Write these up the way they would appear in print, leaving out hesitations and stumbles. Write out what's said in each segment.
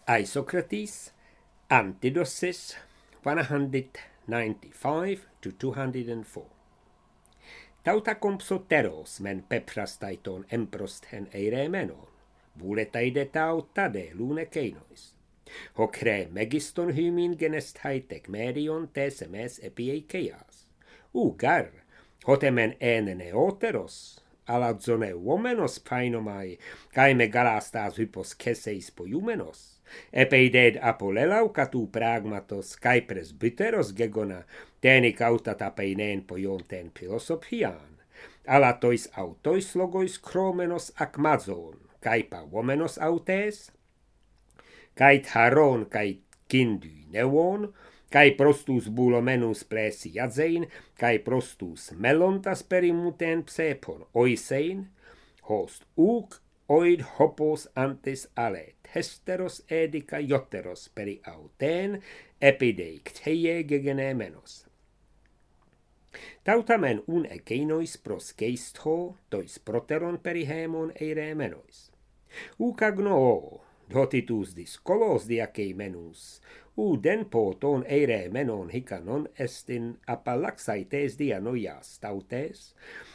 Isocrates, Antidosis, 195 to 204. Tauta compsoteros men peprastaiton emprosthen eiremenon, vuletaidetai tade lune keinois. Hokre megiston hymin genestaitek merion tesemes epiekeias. Ugar, hotemen enene oteros, aladzone uomenos painomai, caime galastas hypos keseis poiumenos. Epeided apolelau katu pragmatos, kai presbyteros gegona, teni kautatapeineen pojonten filosofiaan. Alatois autois logois kromenos akmazon, kaipa womenos autes, kait haron kai kindy neuon, kai prostus bulomenus plesi jadzein, kai prostus melontas perimuten psepon oisein, host uk oid hopos antes alet, hesteros edica joteros peri auten, epideikteye gegenemenos. Tautamen un ekeinois proskeistho, tois proteron perihemon eiremenois. Ukagno, dotitus diskolos diakeimenus, denpo ton eiremenon hikanon estin apalaxaites dianoias tautes,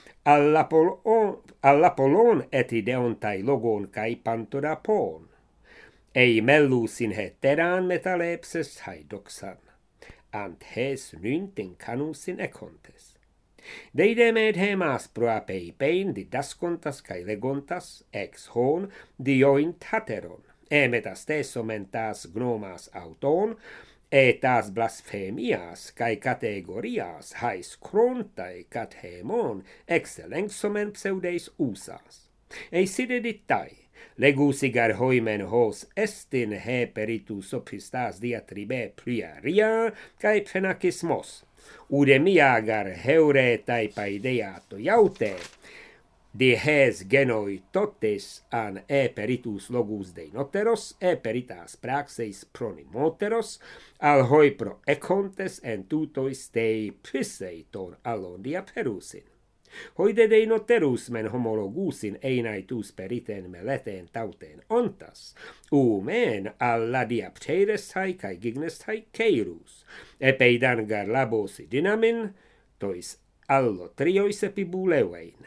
allapolon etideontai logon kai pantodapon. Ei mellusin heteran metalepses haidoxan, ant hes nyntin canusin econtes. Deidemed hemas proapeipein didascontas kai legontas ex hon dioint hateron, emetas tesomentas gnomas auton, etas blasfemias kai categorias hais chrontai cathemon excellenxomen pseudeis usas. Ei sidedittai, legusigar hoimen hos estin he peritus sophistas diatribe pliaria kai phenakismos, udemiagar heuretai paideato jaute, di hes genoi totes an peritus logus de noteros, peritas praxeis pronimoteros, al hoi pro econtes en tutois dei piseiton allondia perusin. Hoide de noterus men homologusin einaitus periten meleten tauten ontas, men alla diapteres hai kai gignes hai keirus, epeidangar labosi dynamin, tois allo triois epibulevein.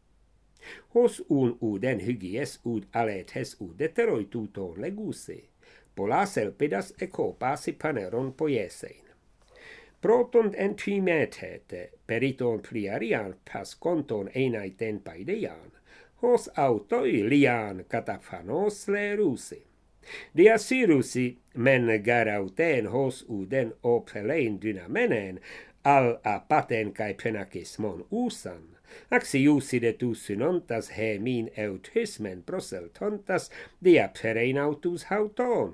Hos un uden hygies ud alet hes udeteroi tuton leguse, polas elpidas ecopasi paneron poiesein. Protont entimetete periton pliarian pas conton einaiten paidean, hos autoi lian cataphanos lerusi. Diasirusi men garauten hos uden opelein dynamenen, al apaten kai penakismon usan, axiusidetus synontas he min eutismen proseltontas diaptereinautus hauton.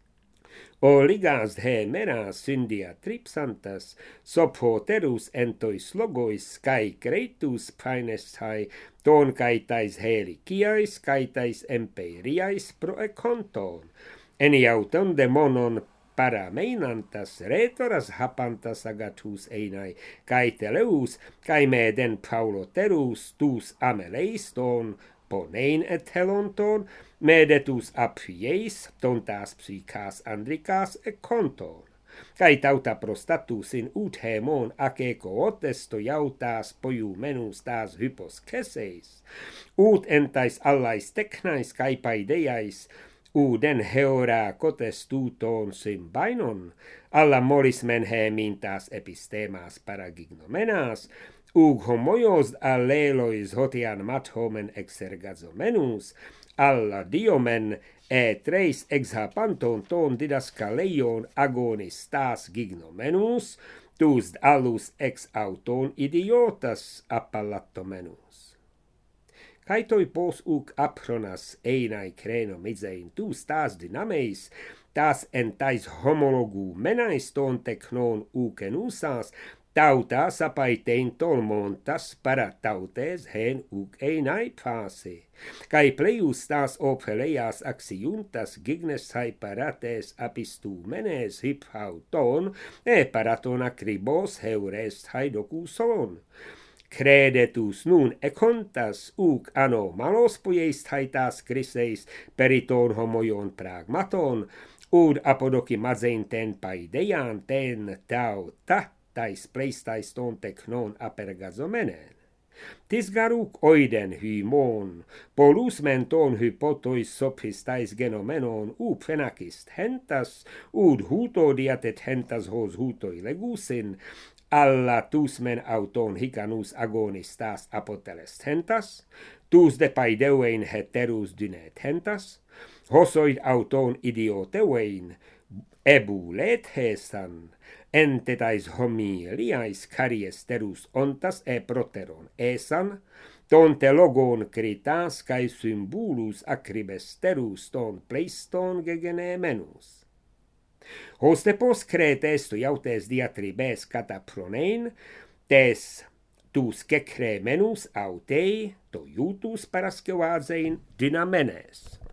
Oligas he menas syndia tripsantas, sophoterus entois logois kai cretus painestai, ton kaitais heliciais, kaitais emperiais pro econton, eniauton demonon parameinantas retoras hapantas agatus einai, kai teleus, kai meden pauloterus tus ameleiston, ponein et helonton, medetus apfieis, tontas psychas andricas et conton. Kai tauta prostatus in ut hemon acego otesto jautas poiumenus tas hypos keseis, ut entais allais technais kai paideiais, uden heora cotestuton symbainon, alla molis men hemintas epistemas paragignomenas, homoios allelois hotian mathomen exergazomenus, alla diomen treis exhapanton ton didascaleion agonistas gignomenus, tus allus ex auton idiotas appallatomenus. Caetoi pos uc apronas einai creno misein tus tas dynameis, tas entais homologu menais ton technon ucen usas, tautas apaitein tolmontas para tautes hen uc einai pase. Cae pleius tas opeleias axiuntas gignes hae parates apistumenes hiphauton, paraton acribos heures haedocuson. credetus nun econtas uc anomalos puiestaitas criseis periton homoion pragmaton, ud apodokimazein ten paideian ten tau tais pleistais ton teknon apergazomenen. Tis garuc oiden hymon, polus menton hypotois sophistais genomenon up fenacist hentas, ud huto diatet hentas hos hutoi legusin, alla tus men auton hicanus agonistas apotelest hentas, tus de paideuein heterus dynet hentas, hosoid auton idiotevein ebulet hesan, entetais homiliais cariesterus ontas e proteron esan, ton telogon critas cae symbulus acribesterus ton pleiston gegenemenus. Hostepos cretes tu iautes diatribes catapronein, tes tus cecremenus autei to iutus parasceoazein dynamenes.